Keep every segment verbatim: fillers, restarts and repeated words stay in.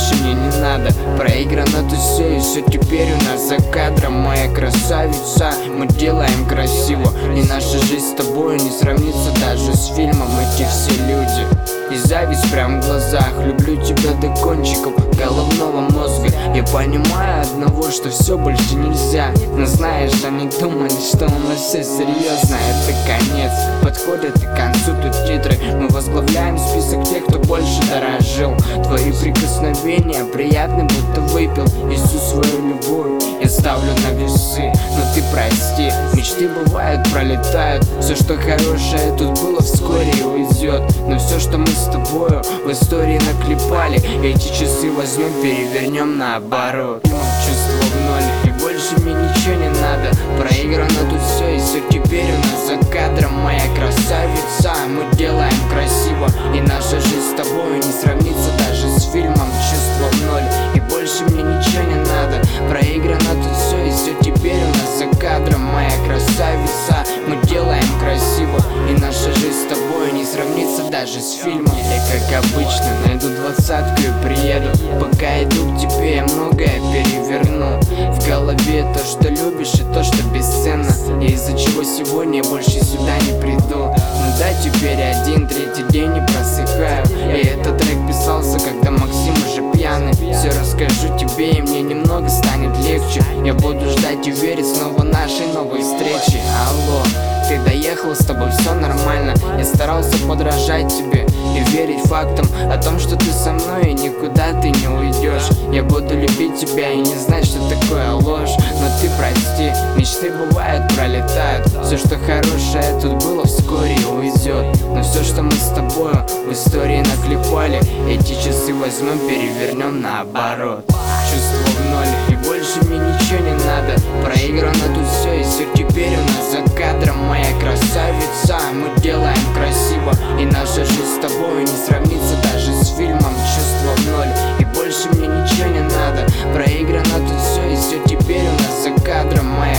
больше мне не надо. Проиграно тут все, и все теперь у нас за кадром. Моя красавица, мы делаем красиво, и наша жизнь с тобой не сравнится даже с фильмом. Эти все люди и зависть прям в глазах. Люблю тебя до кончиков головного мозга. Я понимаю одного, что все больше нельзя, но знаешь, они думали, что у нас все серьезно. Это конец, подходят к концу тут титры. Мы возглавляем список тех, кто больше дорожил. Твои прикосновения приятны, будто выпил всю свою любовь. Я ставлю на весы, но ты прости, мечты бывают, пролетают. Все, что хорошее тут было, вскоре уйдет. Но все, что мы с тобою в истории наклепали, эти часы возьмем, перевернем наоборот. Чувство в ноль, и больше мне ничего не надо. Проиграно тут все, и все теперь у нас за кадром. Моя красавица, мы делаем красиво, и наша жизнь с тобой не сравнится даже с фильмом. Чувство в ноль, и больше мне ничего не надо. Проиграно тут все, и все теперь у нас за кадром. Моя красавица, мы делаем красиво, и наша жизнь с тобой не сравнится даже с фильмом. Я, как обычно, найду двадцатку и приеду. Пока иду к тебе, я многое переверну. В голове то, что любишь, и то, что бесценно, и из-за чего сегодня я больше сюда не приду. Ну да, теперь один третий день не просыхаю, и этот трек писался, когда Максим уже пьяный. Все расскажу тебе, и мне немного станет легче. Я буду ждать и верить снова нашей новой встречи. Алло, ты доехал, с тобой все нормально. Я старался подражать тебе и верить фактам о том, что ты со мной и никуда ты не уйдешь. Я буду любить тебя и не знать, что такое ложь. Но ты прости, мечты бывают, пролетают. Все, что хорошее тут было, вскоре уйдет. Но все, что мы с тобою в истории наклепали, эти часы возьмем, перевернем наоборот. Чувство в ноль, и больше мне ничего не надо. Проиграно тут все, и все теперь у нас за кадром. Моя красавица, мы делаем красиво, и наша жизнь с тобой не сравнится даже с фильмом. Чувство в ноль, и больше мне ничего не надо. Проиграно тут все, и все теперь у нас за кадром. Моя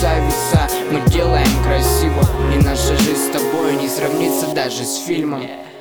красавица, мы делаем красиво, и наша жизнь с тобой не сравнится даже с фильмом.